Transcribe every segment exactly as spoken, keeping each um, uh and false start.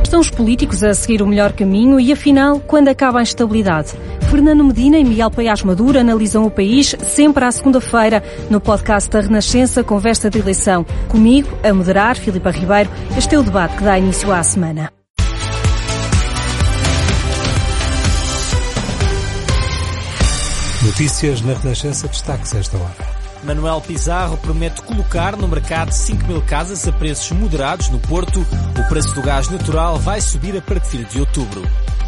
Estão os políticos a seguir o melhor caminho e, afinal, quando acaba a instabilidade? Fernando Medina e Miguel Paiás Maduro analisam o país sempre à segunda-feira no podcast da Renascença Conversa de Eleição. Comigo, a moderar, Filipa Ribeiro, este é o debate que dá início à semana. Notícias na Renascença, destaques esta hora. Manuel Pizarro promete colocar no mercado cinco mil casas a preços moderados no Porto. O preço do gás natural vai subir a partir de outubro.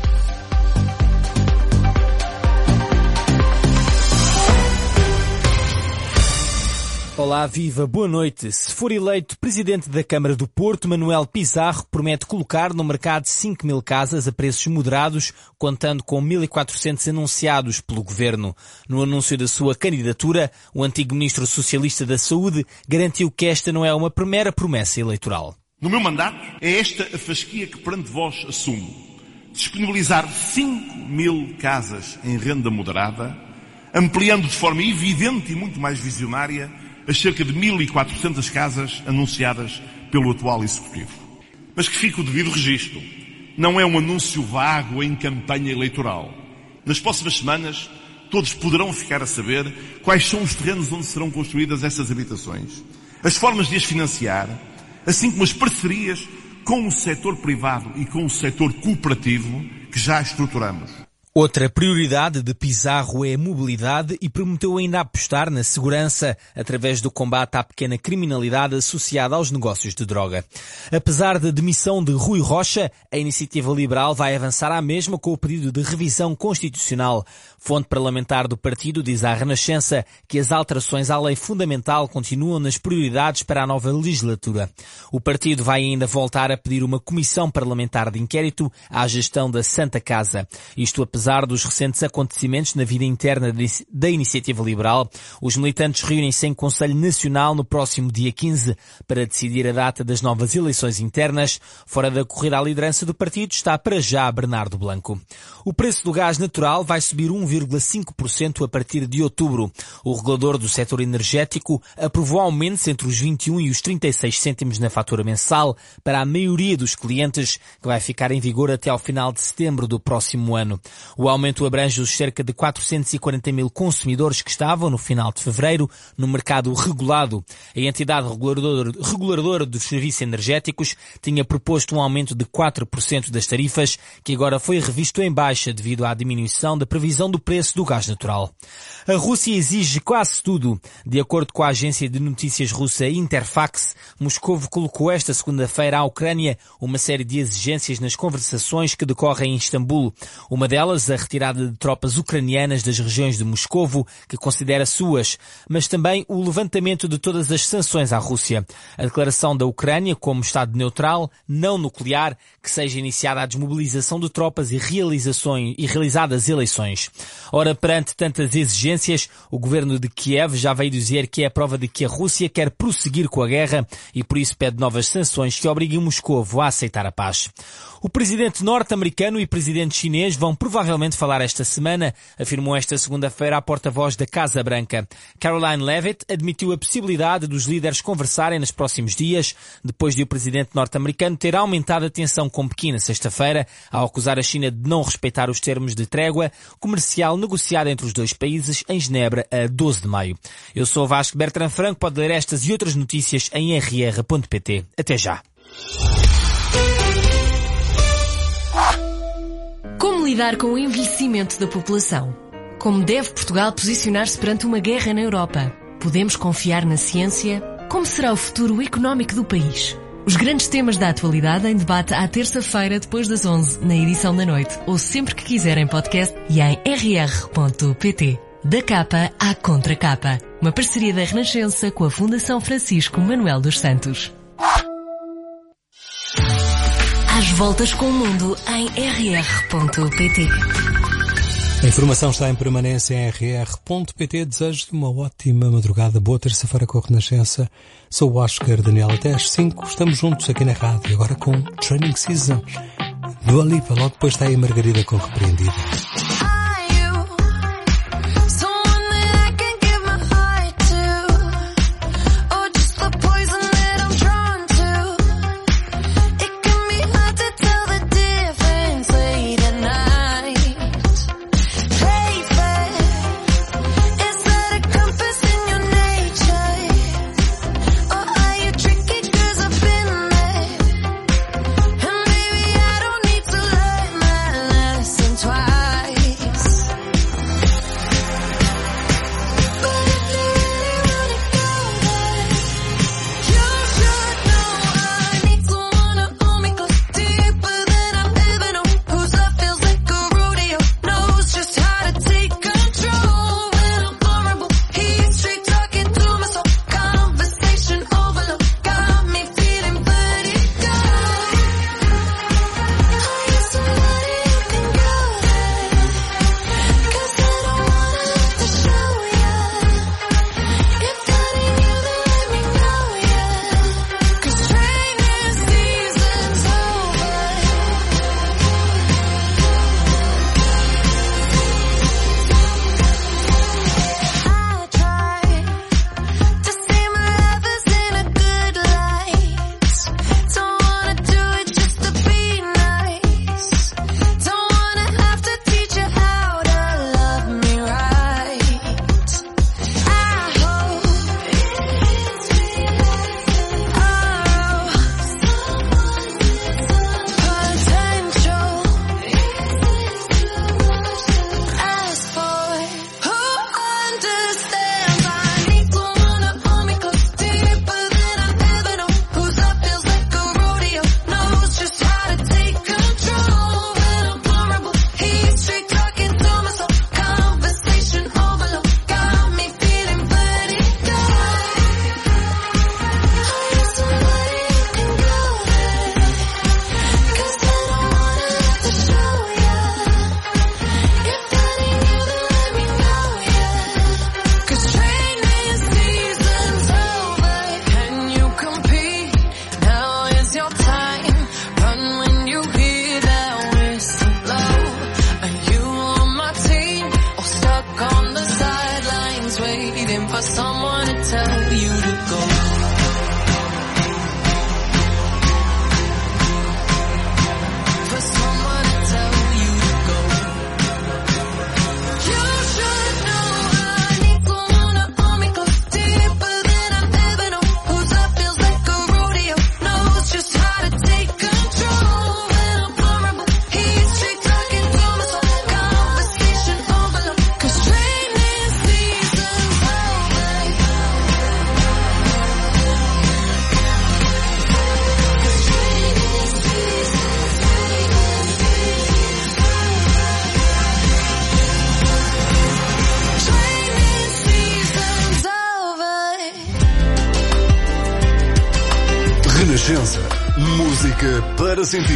Olá, viva, boa noite. Se for eleito presidente da Câmara do Porto, Manuel Pizarro promete colocar no mercado cinco mil casas a preços moderados, contando com mil e quatrocentos anunciados pelo Governo. No anúncio da sua candidatura, o antigo Ministro Socialista da Saúde garantiu que esta não é uma mera promessa eleitoral. No meu mandato, é esta a fasquia que perante vós assumo. Disponibilizar cinco mil casas em renda moderada, ampliando de forma evidente e muito mais visionária as cerca de mil e quatrocentas casas anunciadas pelo atual Executivo. Mas que fique o devido registro. Não é um anúncio vago em campanha eleitoral. Nas próximas semanas, todos poderão ficar a saber quais são os terrenos onde serão construídas essas habitações, as formas de as financiar, assim como as parcerias com o setor privado e com o setor cooperativo que já estruturamos. Outra prioridade de Pizarro é a mobilidade e prometeu ainda apostar na segurança através do combate à pequena criminalidade associada aos negócios de droga. Apesar da demissão de Rui Rocha, a Iniciativa Liberal vai avançar à mesma com o pedido de revisão constitucional. Fonte parlamentar do partido diz à Renascença que as alterações à lei fundamental continuam nas prioridades para a nova legislatura. O partido vai ainda voltar a pedir uma comissão parlamentar de inquérito à gestão da Santa Casa. Isto apesar Apesar dos recentes acontecimentos na vida interna da Iniciativa Liberal, os militantes reúnem-se em Conselho Nacional no próximo dia quinze para decidir a data das novas eleições internas. Fora da corrida à liderança do partido está para já Bernardo Blanco. O preço do gás natural vai subir um vírgula cinco por cento a partir de outubro. O regulador do setor energético aprovou aumentos entre os vinte e um e os trinta e seis cêntimos na fatura mensal para a maioria dos clientes, que vai ficar em vigor até ao final de setembro do próximo ano. O aumento abrange os cerca de quatrocentos e quarenta mil consumidores que estavam, no final de fevereiro, no mercado regulado. A entidade reguladora, reguladora dos serviços energéticos tinha proposto um aumento de quatro por cento das tarifas, que agora foi revisto em baixa devido à diminuição da previsão do preço do gás natural. A Rússia exige quase tudo. De acordo com a agência de notícias russa Interfax, Moscovo colocou esta segunda-feira à Ucrânia uma série de exigências nas conversações que decorrem em Istambul. Uma delas, a retirada de tropas ucranianas das regiões de Moscovo, que considera suas, mas também o levantamento de todas as sanções à Rússia. A declaração da Ucrânia como Estado neutral, não nuclear, que seja iniciada a desmobilização de tropas e, realizações, e realizadas eleições. Ora, perante tantas exigências, o governo de Kiev já veio dizer que é a prova de que a Rússia quer prosseguir com a guerra e por isso pede novas sanções que obriguem Moscovo a aceitar a paz. O presidente norte-americano e presidente chinês vão provavelmente falar esta semana, afirmou esta segunda-feira a porta-voz da Casa Branca. Caroline Leavitt admitiu a possibilidade dos líderes conversarem nos próximos dias, depois de o presidente norte-americano ter aumentado a tensão com Pequim na sexta-feira, ao acusar a China de não respeitar os termos de trégua comercial negociada entre os dois países em Genebra a doze de maio. Eu sou o Vasco Bertrand Franco, pode ler estas e outras notícias em r r ponto p t. Até já. Como lidar com o envelhecimento da população? Como deve Portugal posicionar-se perante uma guerra na Europa? Podemos confiar na ciência? Como será o futuro económico do país? Os grandes temas da atualidade em debate à terça-feira depois das onze, na edição da noite, ou sempre que quiserem podcast e em r r ponto p t. Da capa à contracapa. Uma parceria da Renascença com a Fundação Francisco Manuel dos Santos. Às voltas com o mundo em r r ponto p t. A informação está em permanência em r r ponto p t. Desejo-te uma ótima madrugada. Boa terça-feira com a Renascença. Sou o Oscar Daniel. Até às cinco estamos juntos aqui na rádio. Agora com Training Season. Dua Lipa. Logo depois está aí a Margarida com Repreendida. The Renascença. Música para sentir.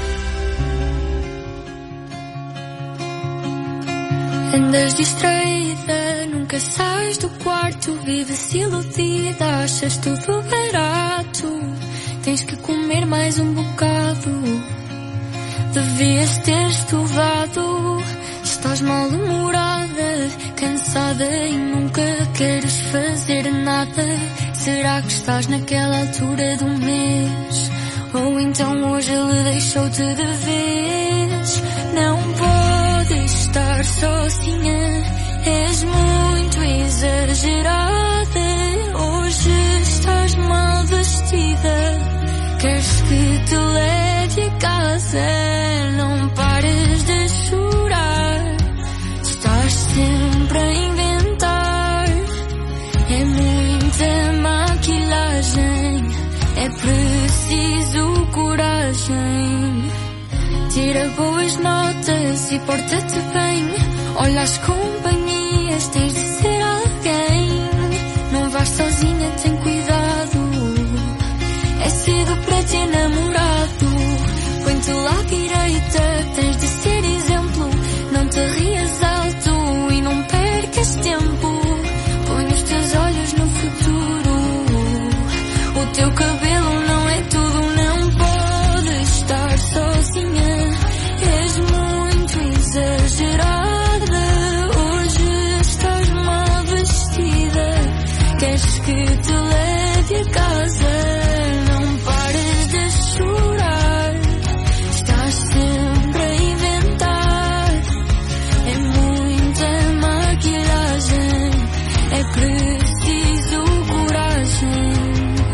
Andas distraída, nunca sais do quarto, vives iludida, achas tudo barato. Tens que comer mais um bocado, devias ter estudado. Estás mal-humorada, cansada e nunca queres fazer nada. Será que estás naquela altura do mês? Ou então hoje ele deixou-te de vez? Não podes estar sozinha, és muito exagerada. Hoje estás mal vestida, queres que te leve a casa. Não pares de chorar, estás sempre a inventar. É muita maquilhagem, é preciso coragem. Tira boas notas e porta-te bem. Olha as companhias, tens de ser alguém. Não vais sozinha, tem cuidado, é cedo para ter namorado. Põe-te lá à direita, tens de ser exemplo. Não te rias alto e não percas tempo. Põe os teus olhos no futuro. O teu cabelo não é tudo, não podes estar sozinha. És muito exagerada, hoje estás mal vestida. Queres que te leve a casa, não pares de chorar. Estás sempre a inventar, é muita maquilhagem, é preciso coragem.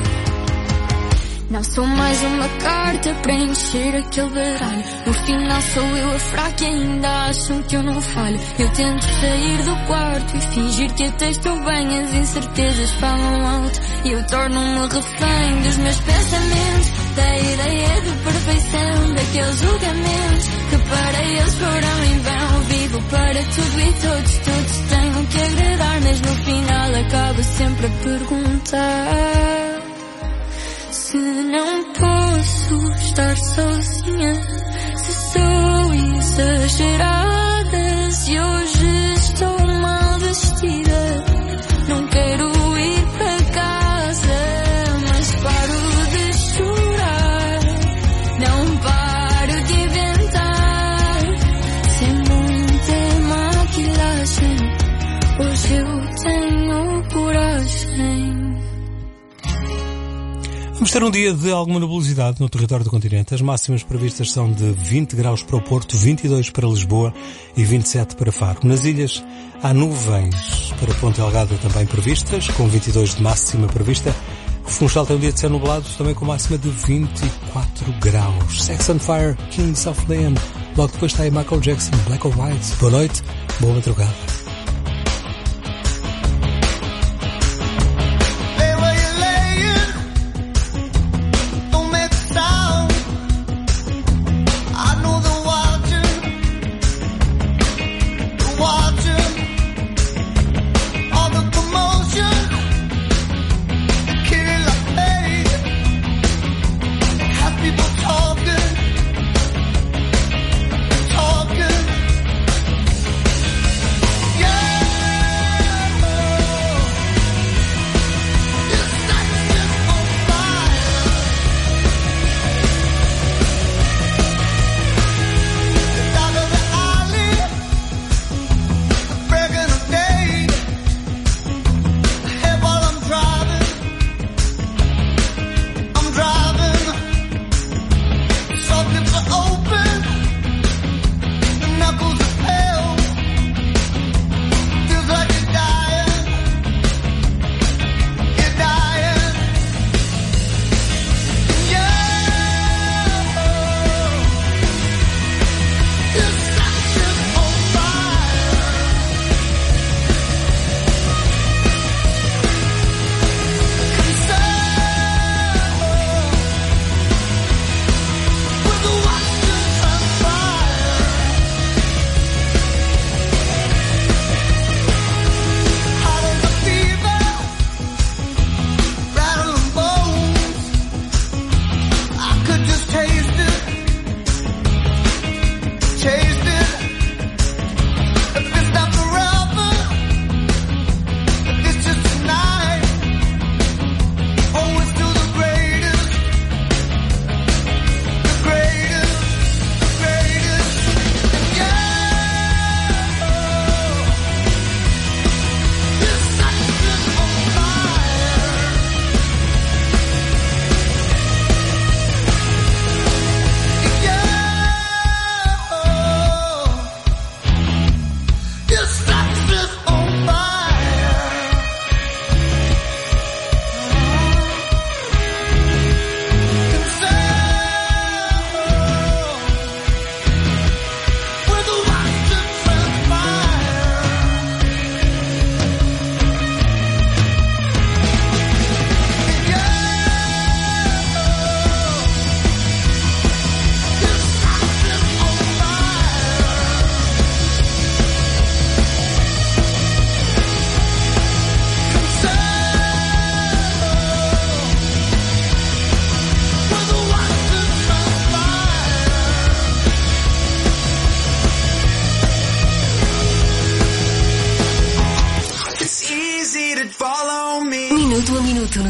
Não sou mais uma carta para encher aquele baralho. No final sou eu a fraca e ainda acham que eu não falho. Eu tento sair do quarto e fingir que até estou bem. As incertezas falam alto e eu torno-me refém dos meus pensamentos, da ideia de perfeição, daqueles julgamentos que para eles foram em vão. Vivo para tudo e todos, todos tenham que agradar, mas no final acabo sempre a perguntar se não posso estar sozinha, se sou exagerada, se hoje estou mal vestida. Não quero ir para casa, mas paro de chorar. Não paro de inventar, sem muita maquilhagem. Hoje eu tenho coragem. Vamos ter um dia de alguma nebulosidade no território do continente. As máximas previstas são de vinte graus para o Porto, vinte e dois para Lisboa e vinte e sete para Faro. Nas ilhas há nuvens para Ponta Delgada também previstas, com vinte e dois de máxima prevista. O Funchal tem um dia de céu nublado, também com máxima de vinte e quatro graus. Sex and Fire, Kings of Leon. Logo depois está aí Michael Jackson, Black or White. Boa noite, boa madrugada. Yeah.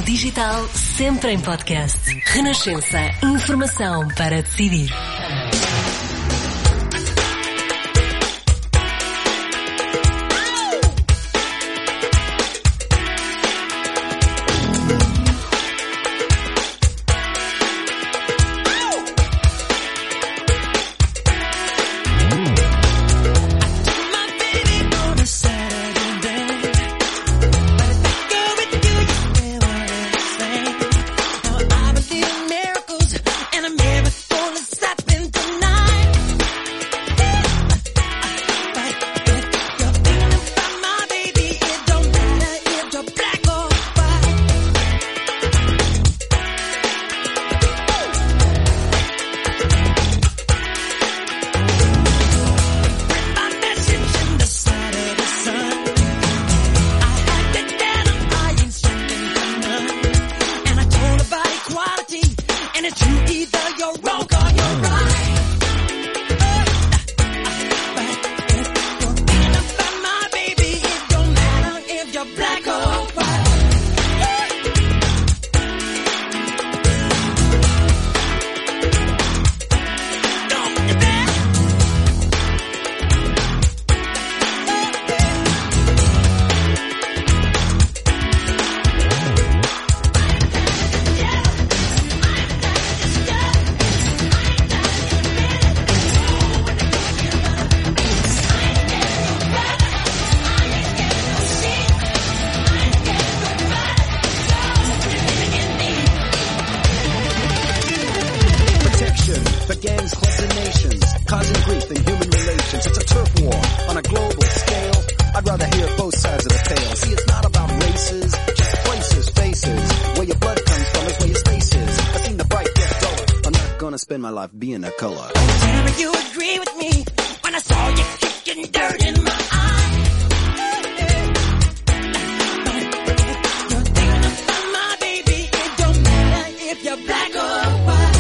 digital, sempre em podcast. Renascença. Informação para decidir. Spend my life being a color. Damn, you agree with me when I saw you kicking dirt in my eye. You're thinking about my baby. It don't matter if you're black or white.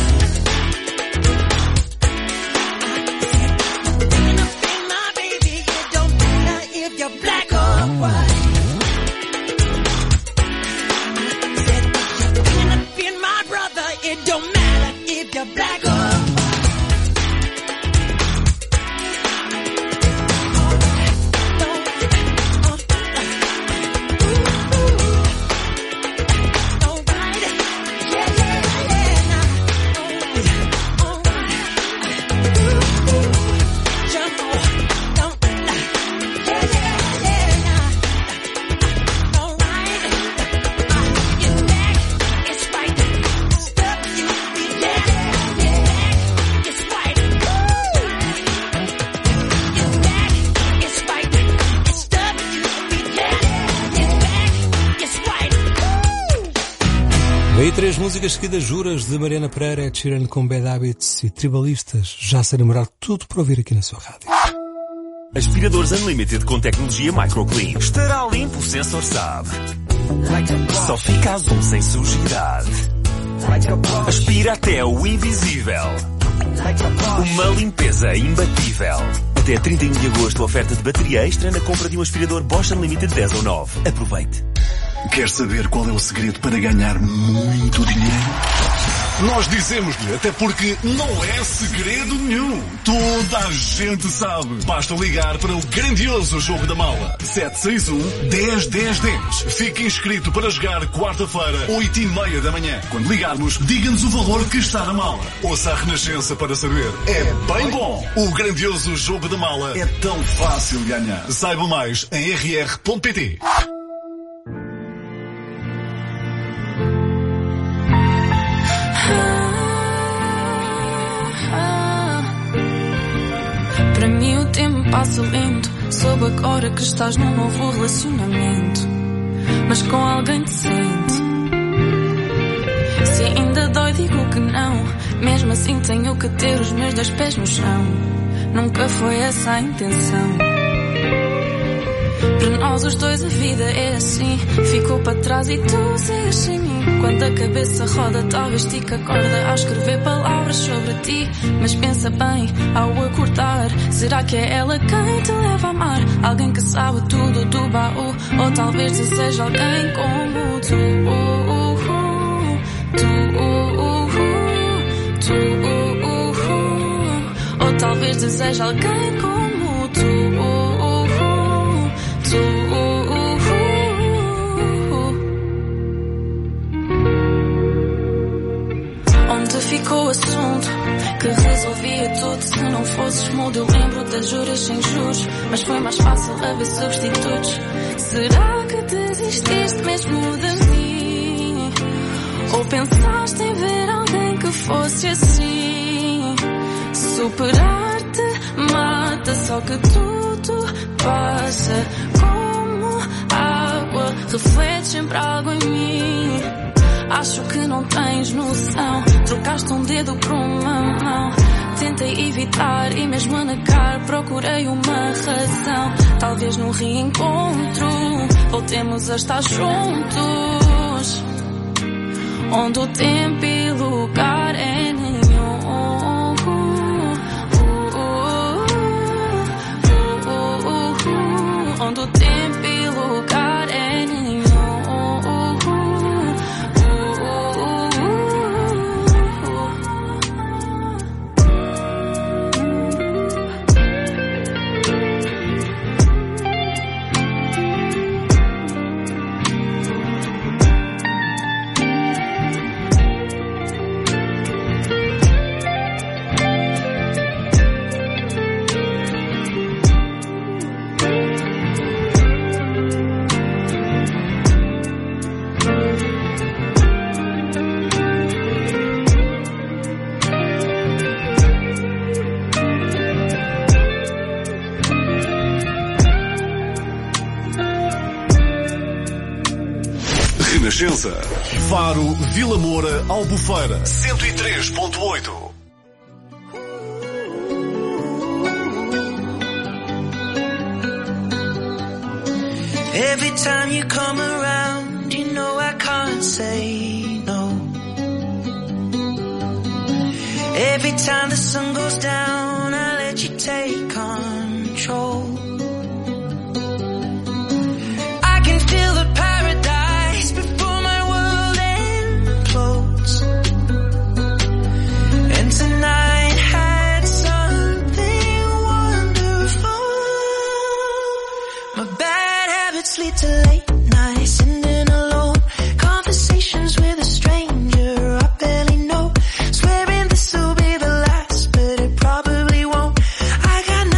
You're thinking about my baby. It don't matter if you're black or white. You're thinking of being my brother. It don't matter if you're black or white. Daí três músicas seguidas, juras, de Mariana Pereira, Ed Sheeran com Bad Habits e Tribalistas. Já sei namorar, tudo para ouvir aqui na sua rádio. Aspiradores Unlimited com tecnologia MicroClean. Estará limpo, o sensor sabe. Só fica azul sem sujidade. Aspira até o invisível. Uma limpeza imbatível. Até trinta e um de agosto, oferta de bateria extra na compra de um aspirador Bosch Unlimited dez ou nove. Aproveite. Quer saber qual é o segredo para ganhar muito dinheiro? Nós dizemos-lhe, até porque não é segredo nenhum. Toda a gente sabe. Basta ligar para o grandioso Jogo da Mala. sete seis um, dez, dez, dez. Fique inscrito para jogar quarta-feira, oito e meia da manhã. Quando ligarmos, diga-nos o valor que está na mala. Ouça a Renascença para saber. É bem bom. O grandioso Jogo da Mala é tão fácil de ganhar. Saiba mais em r r ponto p t. Para mim o tempo passa lento. Soube agora que estás num novo relacionamento, mas com alguém decente. Se ainda dói digo que não. Mesmo assim tenho que ter os meus dois pés no chão. Nunca foi essa a intenção. Para nós os dois a vida é assim. Ficou para trás e tu segues sem mim. Quando a cabeça roda talvez estica a corda ao escrever palavras sobre ti. Mas pensa bem ao acordar, será que é ela quem te leva a amar? Alguém que sabe tudo do baú, ou talvez deseja alguém como tu. tu, tu, ou talvez deseje alguém como tu, tu. Onde ficou o assunto que resolvia tudo? Se não fosses mudo, eu lembro das juras sem juros, mas foi mais fácil haver substitutos. Será que desististe mesmo de mim? Ou pensaste em ver alguém que fosse assim? Superar-te mata, só que tudo passa como água, reflete sempre algo em mim. Acho que não tens noção, trocaste um dedo por uma mão. Tentei evitar e mesmo a negar procurei uma razão. Talvez num reencontro voltemos a estar juntos, onde o tempo e lugar é nenhum. Onde o tempo e lugar é nenhum. Renascença. Faro, Vila Moura, Albufeira. cento e três ponto oito. Every time you come around, you know I can't say no. Every time the sun goes down, I let you take control. I can feel the paradise before my world implodes. And tonight had something wonderful. My bad habits lead to late nights, sitting alone, conversations with a stranger I barely know, swearing this will be the last, but it probably won't. I got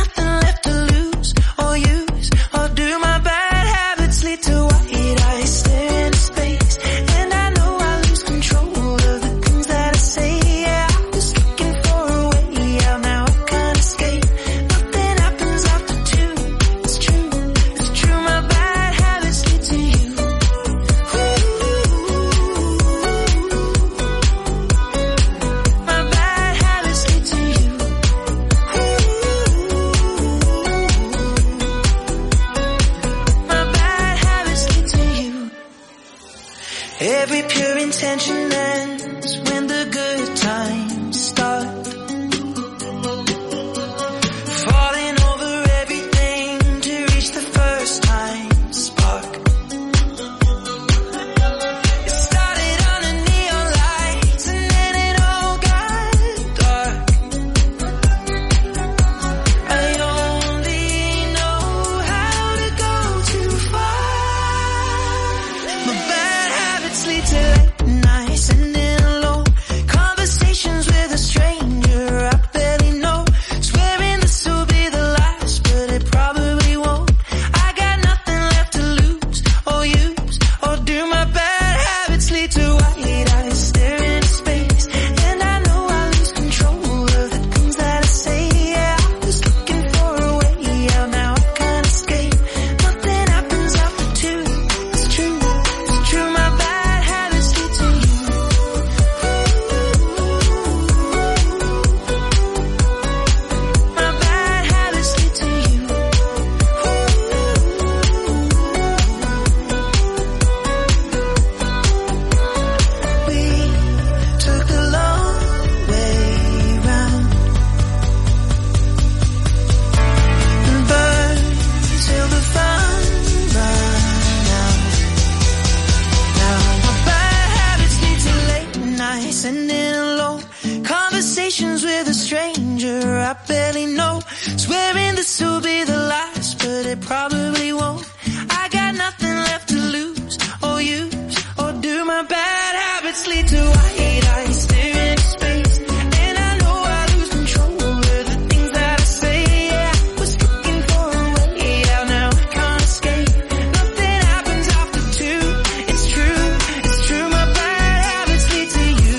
I barely know. Swearing this will be the last, but it probably won't. I got nothing left to lose or use, or do my bad habits lead to white eyes staring into space? And I know I lose control of the things that I say. Yeah, I was looking for a way out, now I can't escape. Nothing happens after two, it's true, it's true. My bad habits lead to you.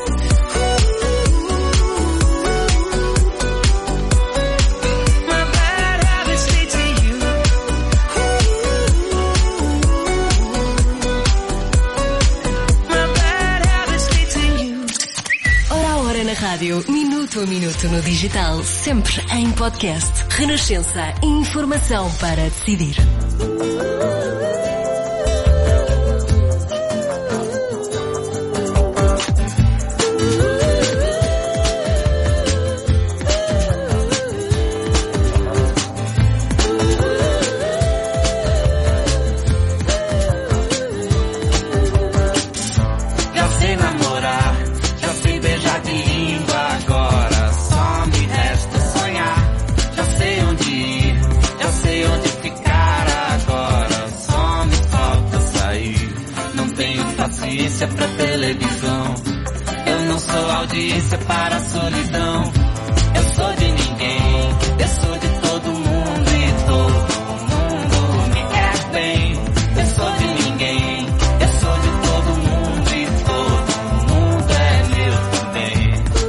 My bad habits lead to you. My bad habits lead to you. Hora a hora na rádio, minuto a minuto no digital, sempre em podcast. Renascença, informação para decidir. Já sei namorar, já sei beijar de língua, agora só me resta sonhar. Já sei onde ir, já sei onde ficar, agora só me falta sair. Não tenho paciência pra televisão, eu não sou audiência para a solidão. Eu sou de ninguém, eu sou de todo mundo e todo mundo me quer bem. Eu sou de ninguém, eu sou de todo mundo e todo mundo é meu também.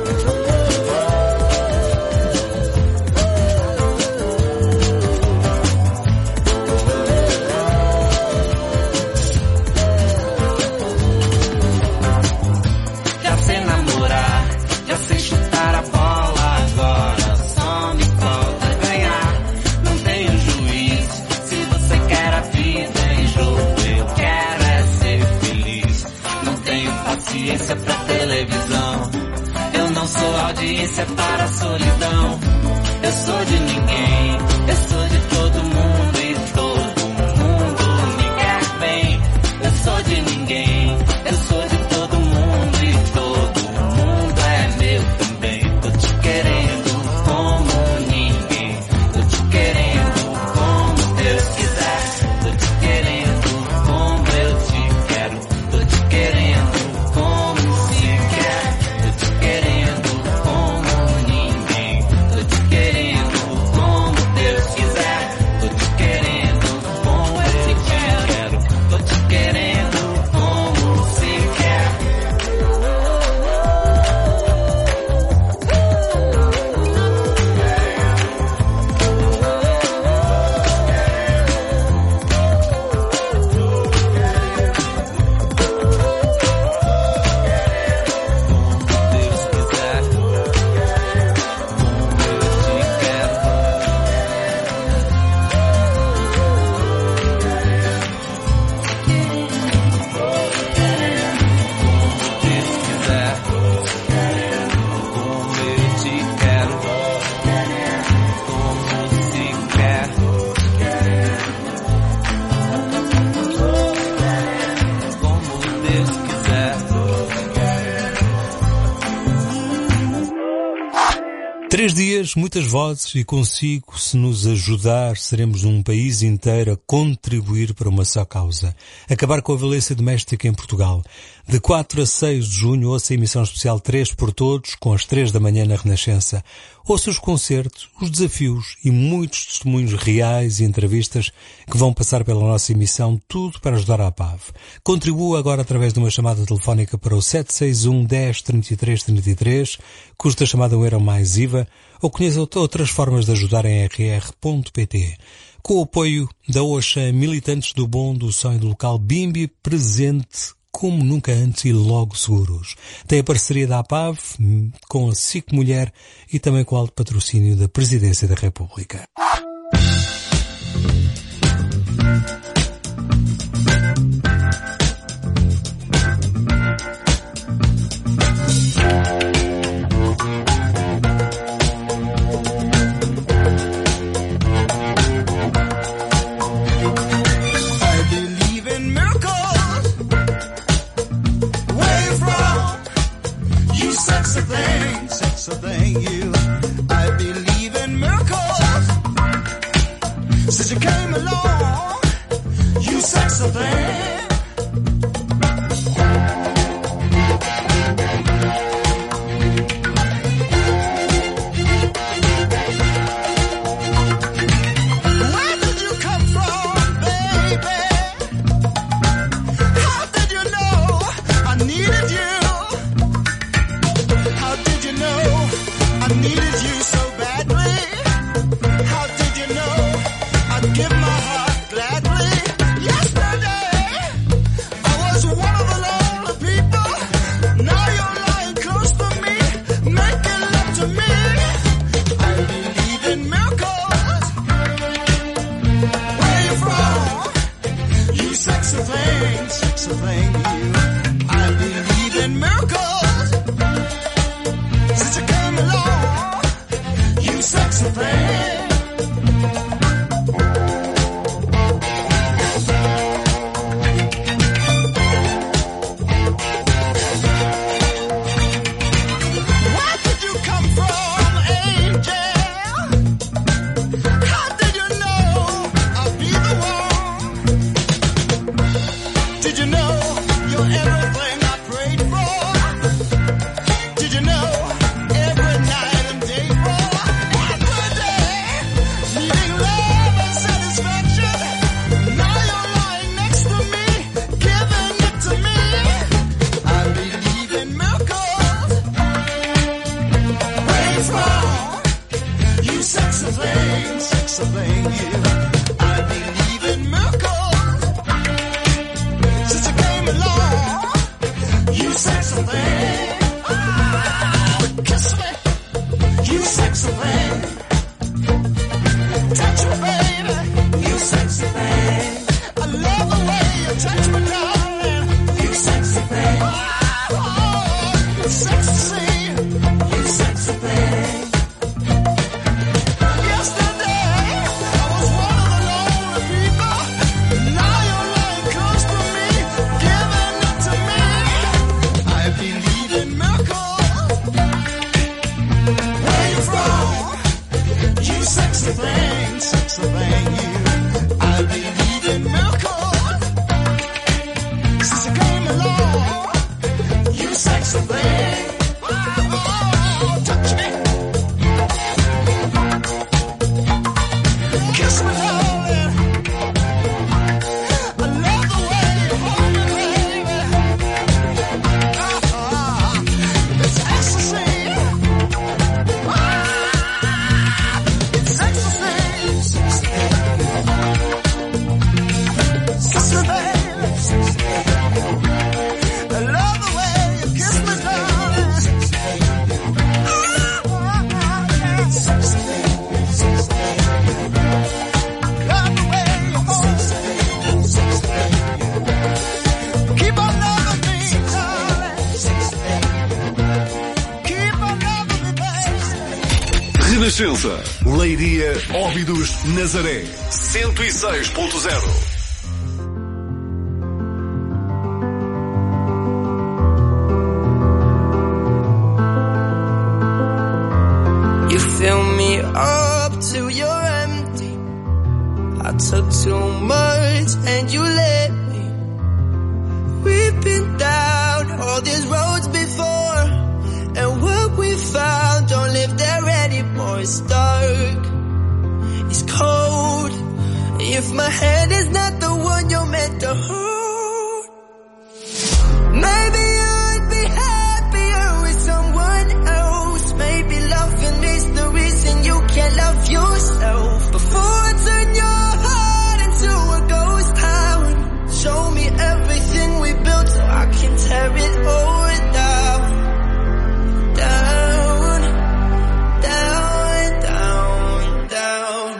Já sei namorar, já sei chutar a bola, agora só me falta ganhar. Não tenho juiz, se você quer a vida em jogo, eu quero é ser feliz. Não tenho paciência pra televisão, eu não sou audiência para a solidão. Eu sou de ninguém, eu sou de todo mundo e todo mundo me quer bem. Eu sou de ninguém, eu sou de todo mundo e todo mundo é meu também. Tô te querendo como ninguém, tô te querendo como Deus quiser. Tô te querendo como eu te quero, tô te querendo como se quer. Tô te querendo como ninguém, tô te querendo como Deus quiser. Tô te querendo como eu te quero, tô te querendo como se quer. Deus quiser, como eu te quero. Deus quiser, como eu te quero. Como se quer. Como Deus quiser. Três dias, muitas vozes e consigo, se nos ajudar, seremos um país inteiro a contribuir para uma só causa. Acabar com a violência doméstica em Portugal. De quatro a seis de junho, ouça a emissão especial três por Todos, com as três da manhã na Renascença. Ouça os concertos, os desafios e muitos testemunhos reais e entrevistas que vão passar pela nossa emissão, tudo para ajudar a P A V. Contribua agora através de uma chamada telefónica para o sete seis um, dez, trinta e três, trinta e três, custa a chamada um euro mais I V A, ou conheça outras formas de ajudar em r r ponto p t. Com o apoio da OXA, militantes do bom, do sonho do local Bimbi, presente como nunca antes e logo seguros. Tem a parceria da A P A V com a S I C Mulher e também com o alto patrocínio da Presidência da República. Sexy thing, sexy thing, you. I believe Renascença, Leiria, Óbidos, Nazaré, cento e seis ponto zero. You fill me up till you're empty. I took too much and you let me. We've been down all these roads before, and what we found don't live there anymore. It's dark, it's cold. If my hand is not the one you're meant to hold, maybe I'd be happier with someone else. Maybe loving is the reason you can't love yourself. Before I turn your heart into a ghost town, show me everything we built so I can tear it all down. Down, down, down, down.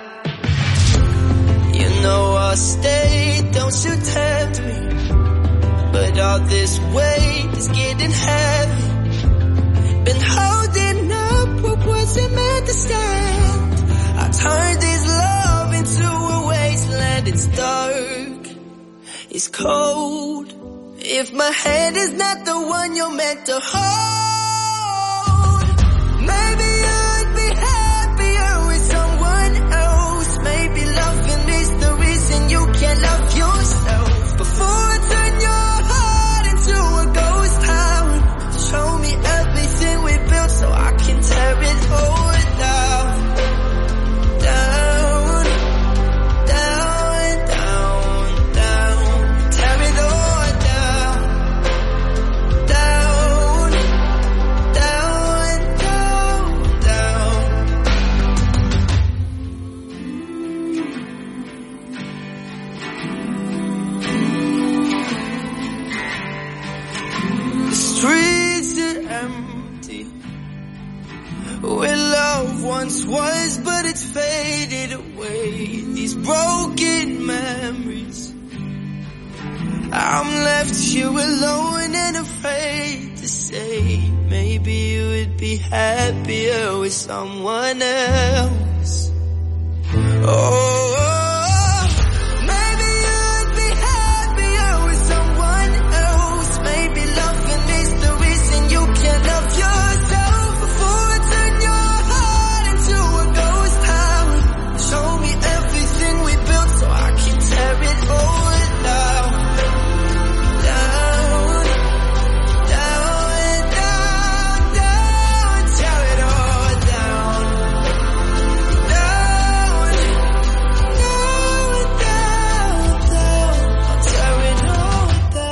You know I'll stay, don't you tempt me. But all this weight is getting heavy. Been holding up what wasn't meant to stand. I turned this love into a wasteland. It's dark, it's cold. If my hand is not the one you're meant to hold, maybe I'd be happier with someone else. Maybe loving is the reason you can't love yourself. Before I turn your heart into a ghost town, show me everything we built so I can tear it all down. Down, down, down, down. Tear it all down. Down, once was, but it's faded away. These broken memories. I'm left here alone and afraid to say, maybe you would be happier with someone else. Oh, maybe you would be happier with someone else. Maybe loving is the reason you can't love yourself. Before I turn your heart into a ghost town, show me everything we built so I can tear it all down. Down, down, down, down, tear it all down. Down, down, down, down, I'll tear it all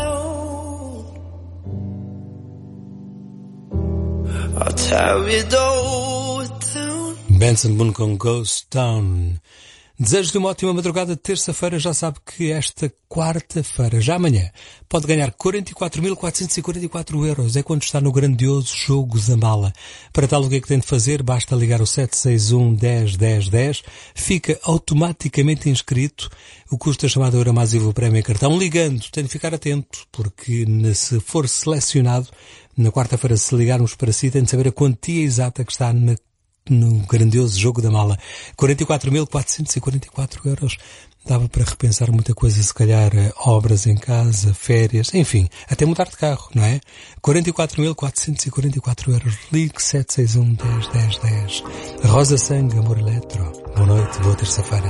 down. I'll tear it all down. Benson Boone com Ghost Town. Desejo-lhe uma ótima madrugada de terça-feira. Já sabe que esta quarta-feira, já amanhã, pode ganhar quarenta e quatro mil quatrocentos e quarenta e quatro euros. É quando está no grandioso jogo Zambala. Para tal, o que é que tem de fazer? Basta ligar o sete seis um, dez, dez, dez. Fica automaticamente inscrito. O custo da chamada Euromás e o prémio em cartão. Ligando, tem de ficar atento, porque se for selecionado, na quarta-feira, se ligarmos para si, tem de saber a quantia exata que está na no grandioso jogo da mala. quarenta e quatro mil quatrocentos e quarenta e quatro euros. Dava para repensar muita coisa, se calhar obras em casa, férias, enfim, até mudar de carro, não é? quarenta e quatro mil quatrocentos e quarenta e quatro euros. Ligue sete seis um, dez, dez, dez. Rosa Sangue, Amor Eletro. Boa noite, boa terça-feira.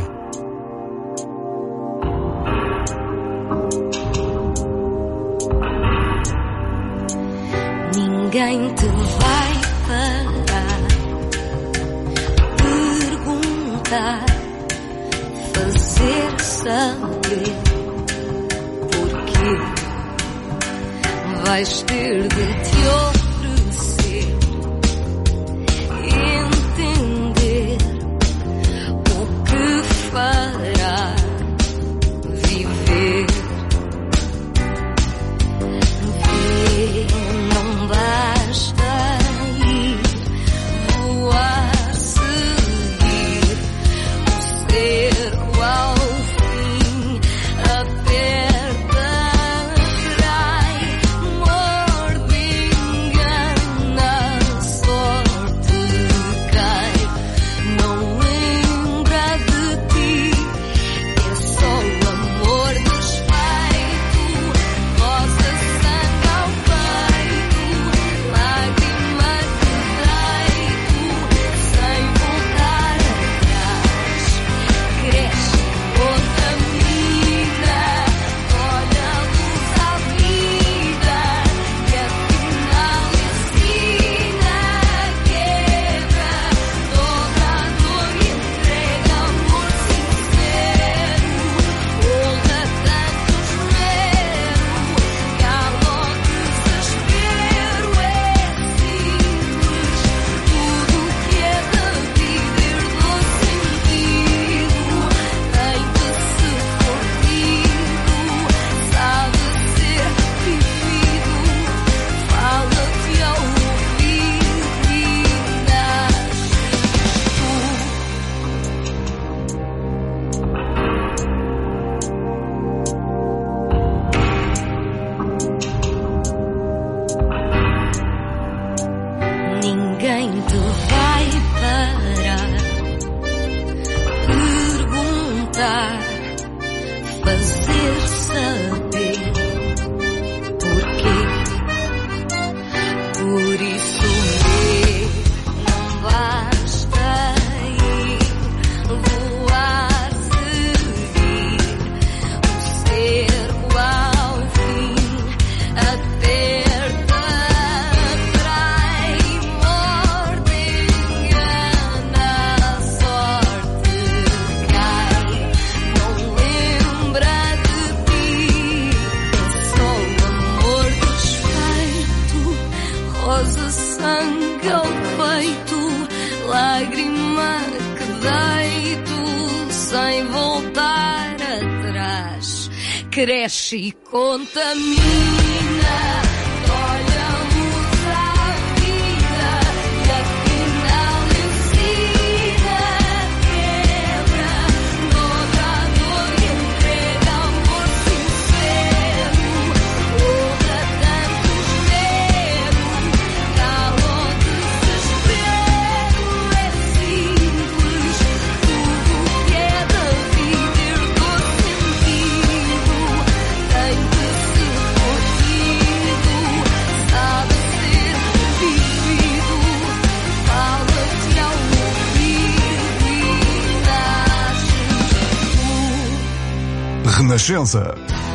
Ninguém te vai parar, perguntar, fazer saber porquê. Vais ter de te oferecer, entender o que fará viver. Ver, não basta ir, voar, seguir o cerco ao fim, aperta, atrai, morde, engana, a sorte cai, não lembra de ti, é só o amor desfeito, rosa sangue ao peito, lágrima de leito, sem voltar atrás, cresce, contamina, olha a luz à vida, e afinal ensina, quebra toda a dor e entrega amor sincero, honra tanto esmero, cala o desespero, é simples, tudo que é da vida herdou sentido, tem de se fortido, sabe ser vivido, fala-te ao ouvido e nasces tu. Ninguém te vai parar, perguntar, fazer saber porquê. Por isso vê, não basta ir, voar, seguir o cerco ao fim, aperta, atrai, morde, engana, a sorte cai, não lembra de ti, é só o amor desfeito, rosa sangue ao peito, lágrima que deito, sem voltar atrás, cresce e contamina, olha a luz à vida, e afinal ensina. Renascença.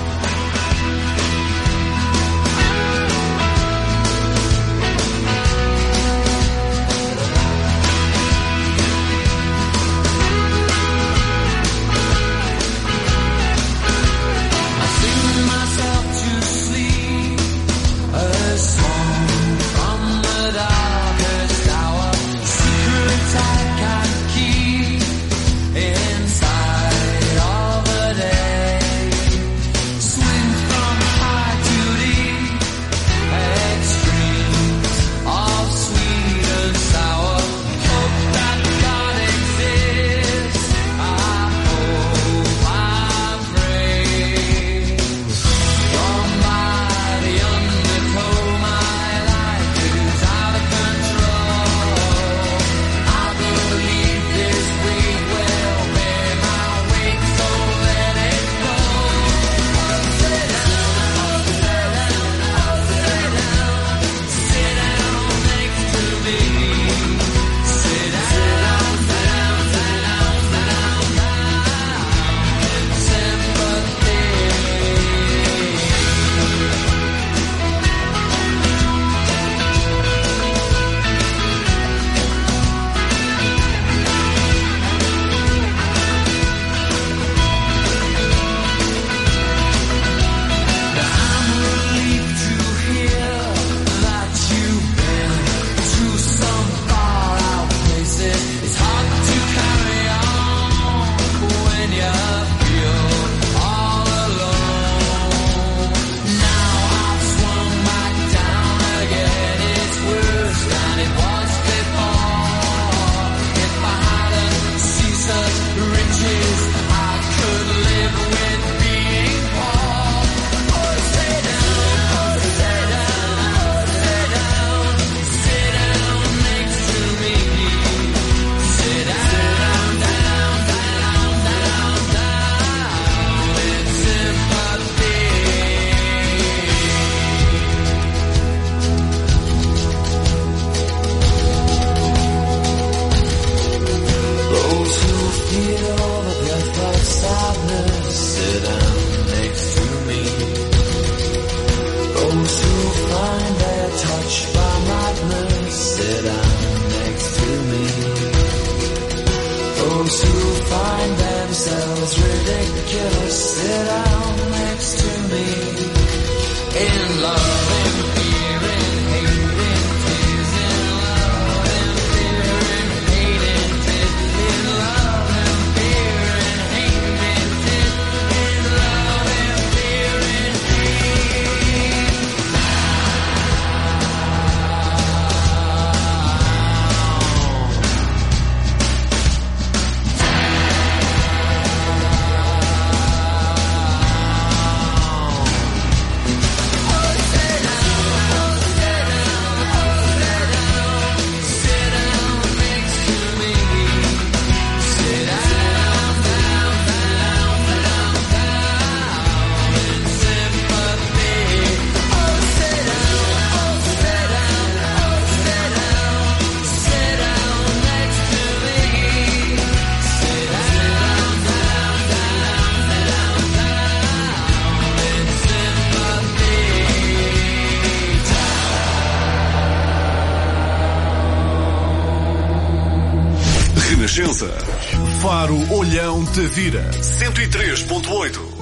Faro Olhão Tavira, cento e três ponto oito.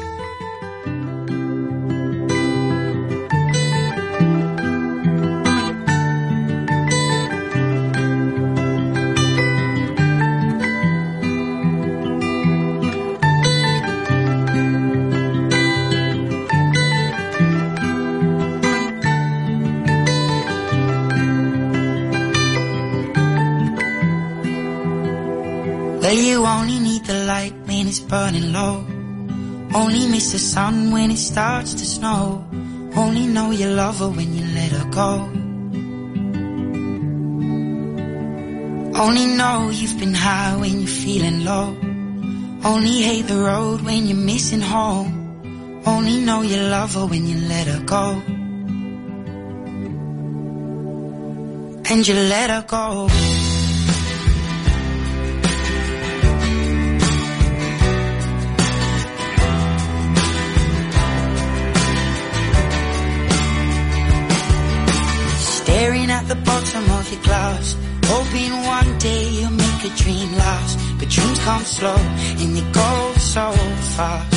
Well, you only need the light when it's burning low. Only miss the sun when it starts to snow. Only know you love her when you let her go. Only know you've been high when you're feeling low. Only hate the road when you're missing home. Only know you love her when you let her go. And you let her go. dream lasts, but dreams come slow and they go so fast.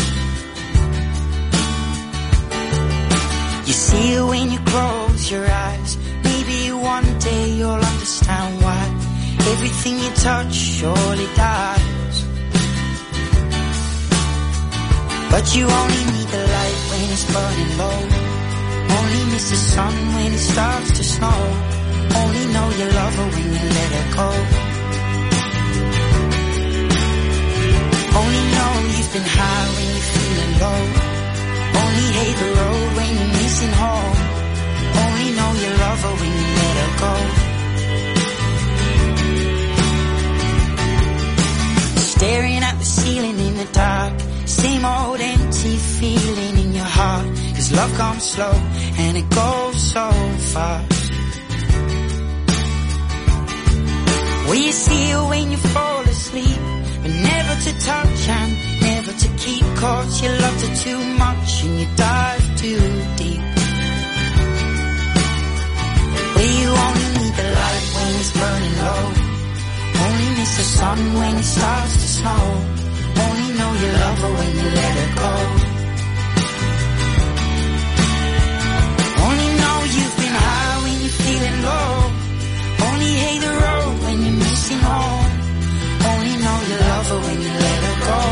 You see it when you close your eyes. Maybe one day you'll understand why everything you touch surely dies. But you only need the light when it's burning low. Only miss the sun when it starts to snow. Only know you love her when you let her go. Only know you've been high when you're feeling low. Only hate the road when you're missing home. Only know you love her when you let her go. Staring at the ceiling in the dark, same old empty feeling in your heart. Cause love comes slow and it goes so fast. Well, you see her when you fall asleep, but never to touch and never to keep. Cause you loved her too much and you dive too deep. Well, you only need the light when it's burning low. Only miss the sun when it starts to snow. Only know you love her when you let her go. Only know you've been high when you're feeling low. Only hate the road when you're missing home. Only know you love her when you let her go.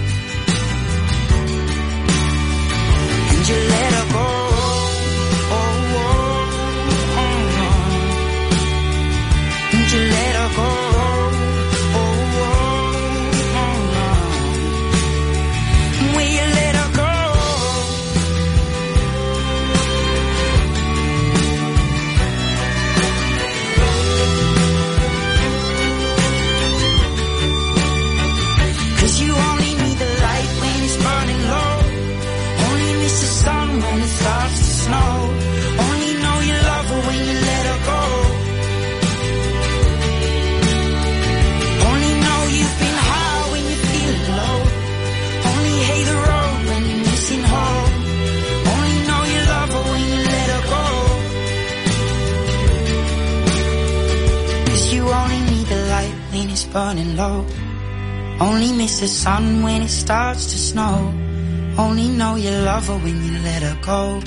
And you let her go. Oh, oh, oh, oh. And you let her go. When it starts to snow, only know you love her when you let her go. Only know you've been high when you're feeling low. Only hate the road when you're missing home. Only know you love her when you let her go. Cause you only need the light when it's burning low. Only miss the sun when it starts to snow. Only know you love her when you let her go.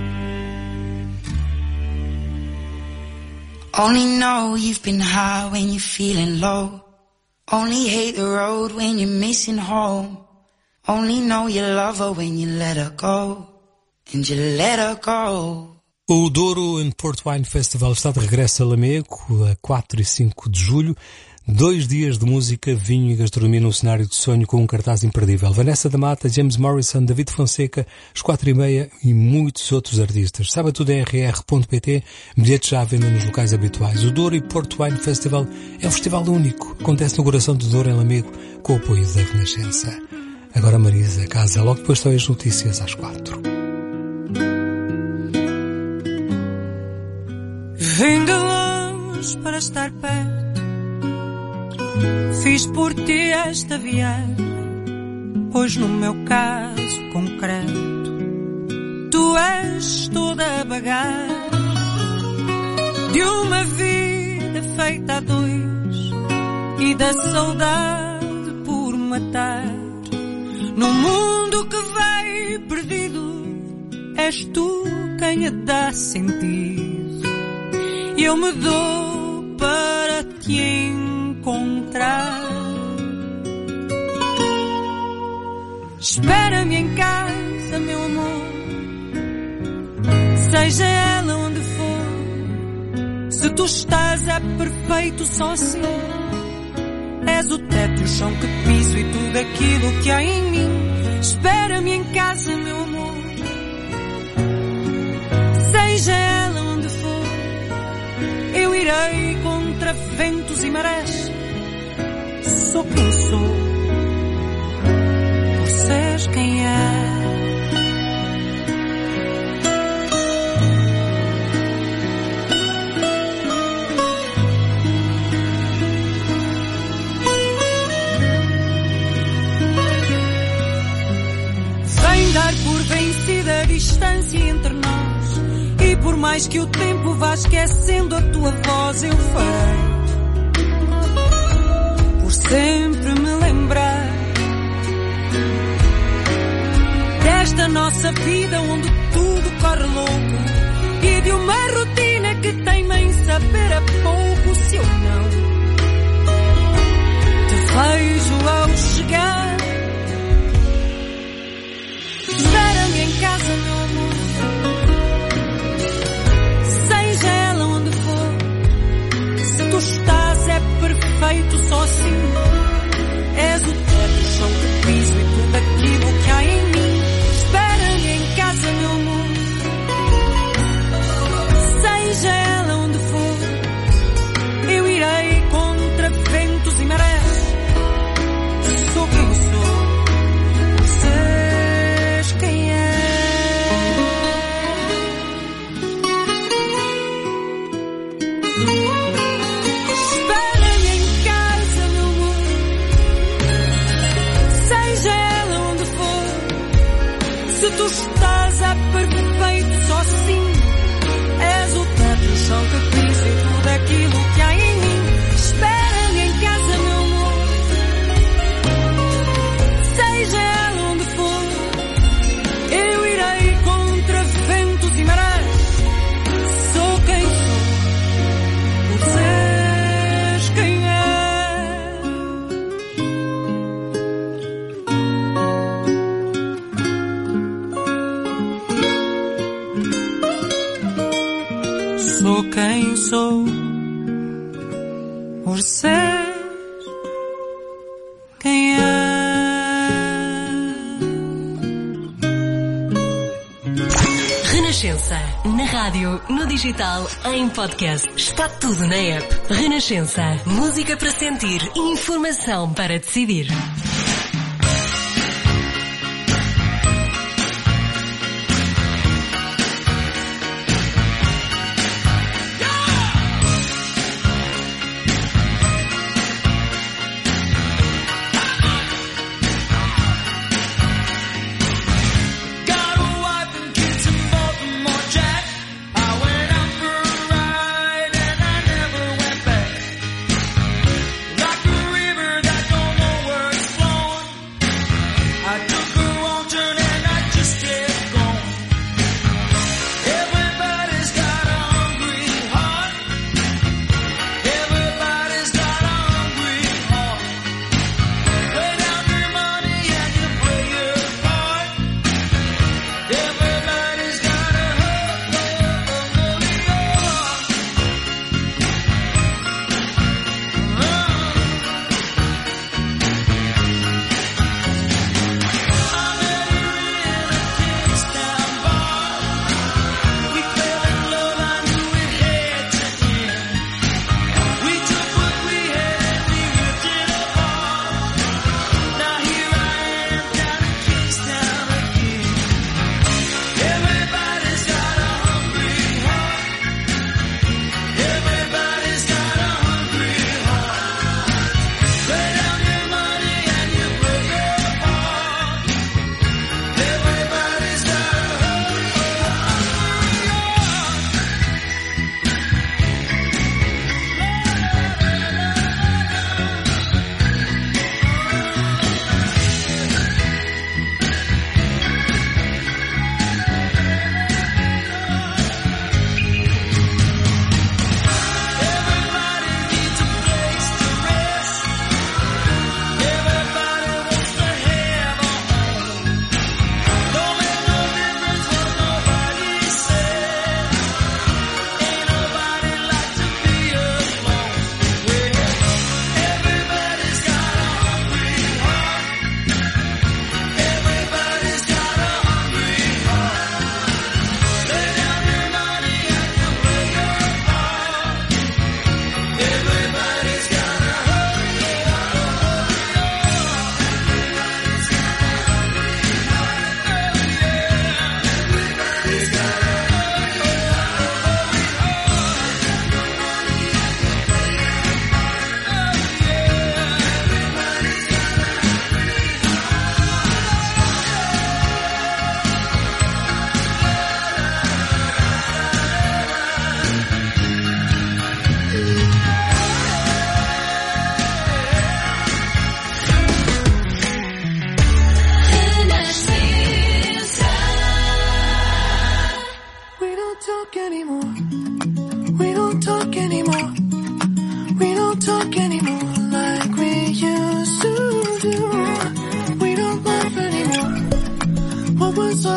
Only know you've been high when you're feeling low. Only hate the road when you're missing home. Only know you love her when you let her go. And you let her go. O Douro and Port Wine Festival está de regresso a Lamego a quatro e cinco de julho. Dois dias de música, vinho e gastronomia num cenário de sonho com um cartaz imperdível. Vanessa da Mata, James Morrison, David Fonseca, Os Quatro e Meia e muitos outros artistas. Saiba tudo em r r ponto p t, bilhetes já à venda nos locais habituais. O Douro e Port Wine Festival é um festival único. Acontece no coração do Douro, em Lamego, com o apoio da Renascença. Agora Marisa Casa, logo depois estão as notícias às quatro. Vim de longe para estar perto. Fiz por ti esta viagem, pois no meu caso concreto tu és toda a bagagem de uma vida feita a dois e da saudade por matar. No mundo que vai perdido, és tu quem a dá sentido e eu me dou para te encontrar. Espera-me em casa, meu amor, seja ela onde for. Se tu estás é perfeito só assim. És o teto, o chão que piso e tudo aquilo que há em mim. Espera-me em casa, meu amor, seja ela onde for. Eu irei contra ventos e marés. Sou quem sou, você és quem é. Vem dar por vencida a distância entre nós, e por mais que o tempo vá esquecendo a tua voz, eu farei nossa vida onde tudo corre louco e de uma rotina que teima em saber a pouco. Se eu não te vejo ao chegar, espera-me em casa, meu amor, seja ela onde for. Se tu estás é perfeito só assim. És o teto, o chão que piso e tudo aquilo que há em mim. Espera-me em casa, meu amor, seja ela onde for. Eu irei contra ventos e marés. Sou quem sou, seja quem é. Espera-me em casa, meu amor, seja ela onde for. Se tu estás é perfeito só assim. És o teto, o chão que piso e tudo aquilo que há em mim. Espera-me em casa, meu amor, seja ela onde for. Eu irei contra ventos e marés. Sou quem sou, por seres quem é. Sou quem sou, por ser quem é. Renascença. Na rádio, no digital, em podcast. Está tudo na app. Renascença. Música para sentir e informação para decidir. Like a river that don't know where it's flowing.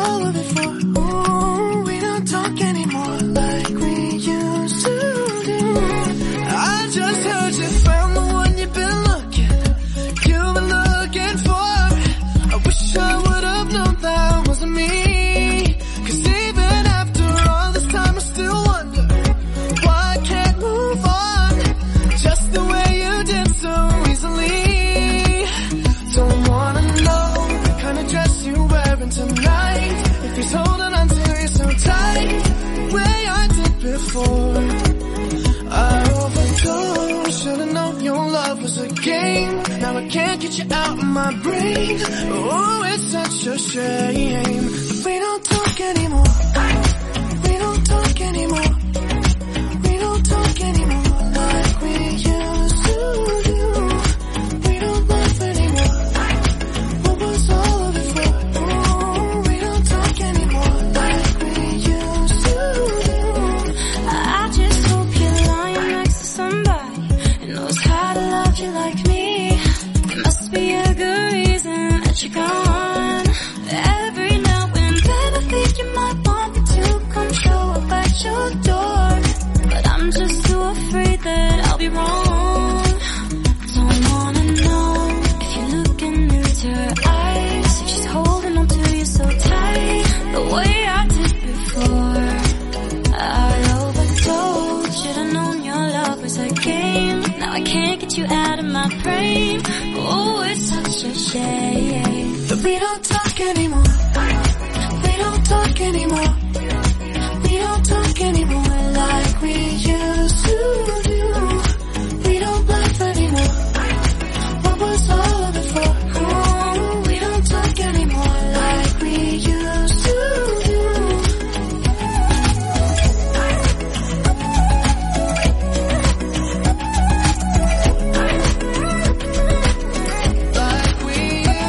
all of it for? Ooh, we don't talk anymore like we used to do. I just heard you found the one you've been looking, you've been looking for. I wish I would have known that wasn't me. Cause even after all this time I still wonder why I can't move on just the way you did so easily. Don't wanna know the kind of dress you're wearing tonight, if he's holding on to you so tight the way I did before. I overdosed, should've known your love was a game. Now I can't get you out of my brain. Oh, it's such a shame that we don't talk anymore. We don't talk anymore. We don't talk anymore like we used to do. We don't laugh anymore. What was all of it for? Oh, we don't talk anymore like we used to do. I just hope you're lying next to somebody who knows how to love you like me. There must be a good reason that you're gone. Every now and then I think you might want me to come show up at your door, but I'm just too afraid that I'll be wrong. Don't wanna know if you look into her eyes, if she's holding on to you so tight the way I did before. I overdosed, should've known your love was a game. Now I can't get you out of my brain. Oh, it's such a shame that we don't talk anymore. We don't talk anymore. We don't talk anymore like we used to do. We don't laugh anymore. What was all of it for? Oh, we don't talk anymore like we used to do. Like we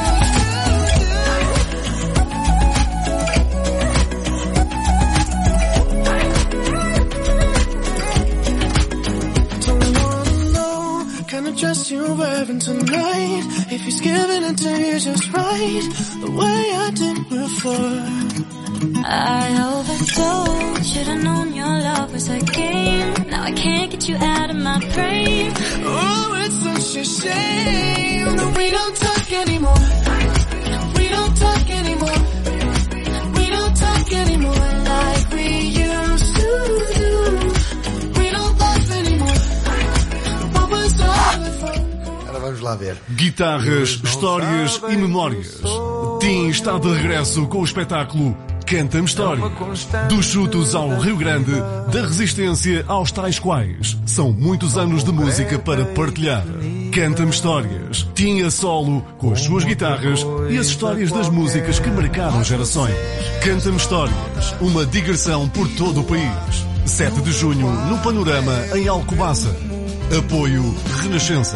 dress you're wearing tonight, if he's giving it to you just right the way I did before. I overdosed, should've known your love was a game. Now I can't get you out of my brain. Oh, it's such a shame that we don't talk anymore. We don't talk anymore. We don't talk anymore like we used to do. We don't laugh anymore. What was all the fun? Agora vamos lá ver. Guitarras, histórias e memórias. Tim está de regresso com o espetáculo Canta-me História. Dos chutos ao Rio Grande, da resistência aos tais quais. São muitos anos de música para partilhar. Canta-me Histórias. Tinha solo com as suas guitarras e as histórias das músicas que marcaram gerações. Canta-me Histórias. Uma digressão por todo o país. sete de junho, no Panorama, em Alcobaça. Apoio Renascença.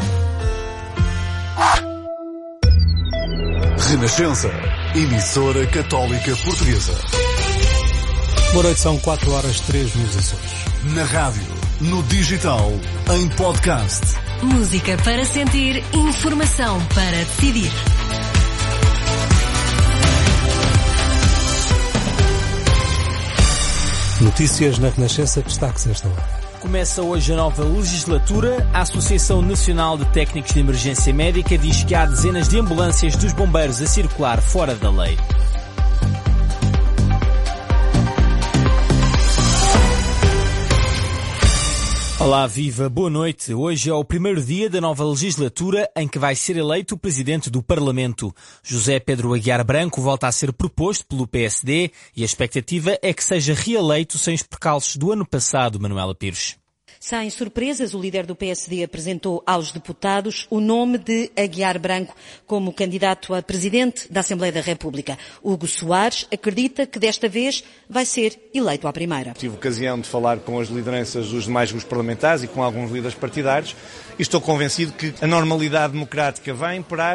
Renascença. Emissora Católica Portuguesa. Boa noite, são quatro horas três minutos Açores. Na rádio, no digital, em podcast. Música para sentir, informação para decidir. Notícias na Renascença, destaques esta hora. Começa hoje a nova legislatura. A Associação Nacional de Técnicos de Emergência Médica diz que há dezenas de ambulâncias dos bombeiros a circular fora da lei. Olá, viva, boa noite. Hoje é o primeiro dia da nova legislatura em que vai ser eleito o Presidente do Parlamento. José Pedro Aguiar Branco volta a ser proposto pelo P S D e a expectativa é que seja reeleito sem os percalços do ano passado, Manuela Pires. Sem surpresas, o líder do P S D apresentou aos deputados o nome de Aguiar Branco como candidato a presidente da Assembleia da República. Hugo Soares acredita que desta vez vai ser eleito à primeira. Tive ocasião de falar com as lideranças dos demais grupos parlamentares e com alguns líderes partidários e estou convencido que a normalidade democrática vai imperar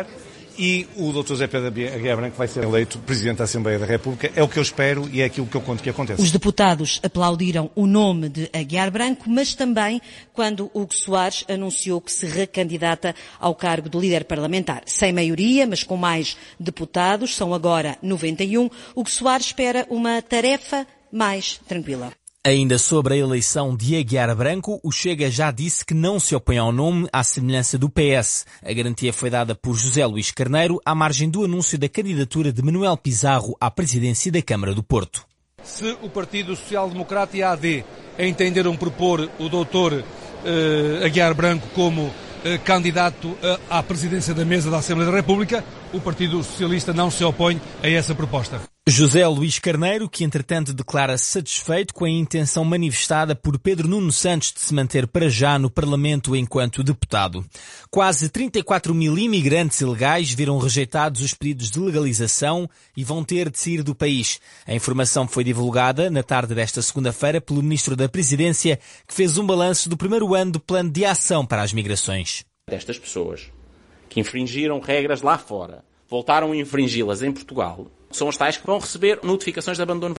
e o doutor José Pedro Aguiar Branco vai ser eleito Presidente da Assembleia da República. É o que eu espero e é aquilo que eu conto que aconteça. Os deputados aplaudiram o nome de Aguiar Branco, mas também quando Hugo Soares anunciou que se recandidata ao cargo de líder parlamentar. Sem maioria, mas com mais deputados, são agora noventa e um, Hugo Soares espera uma tarefa mais tranquila. Ainda sobre a eleição de Aguiar Branco, o Chega já disse que não se opõe ao nome, à semelhança do P S. A garantia foi dada por José Luís Carneiro, à margem do anúncio da candidatura de Manuel Pizarro à presidência da Câmara do Porto. Se o Partido Social Democrata e a A D entenderam propor o doutor eh, Aguiar Branco como eh, candidato eh, à presidência da mesa da Assembleia da República, o Partido Socialista não se opõe a essa proposta. José Luís Carneiro, que entretanto declara-se satisfeito com a intenção manifestada por Pedro Nuno Santos de se manter para já no Parlamento enquanto deputado. Quase trinta e quatro mil imigrantes ilegais viram rejeitados os pedidos de legalização e vão ter de sair do país. A informação foi divulgada na tarde desta segunda-feira pelo Ministro da Presidência, que fez um balanço do primeiro ano do Plano de Ação para as Migrações. Destas pessoas que infringiram regras lá fora, voltaram a infringi-las em Portugal, são os tais que vão receber notificações de abandono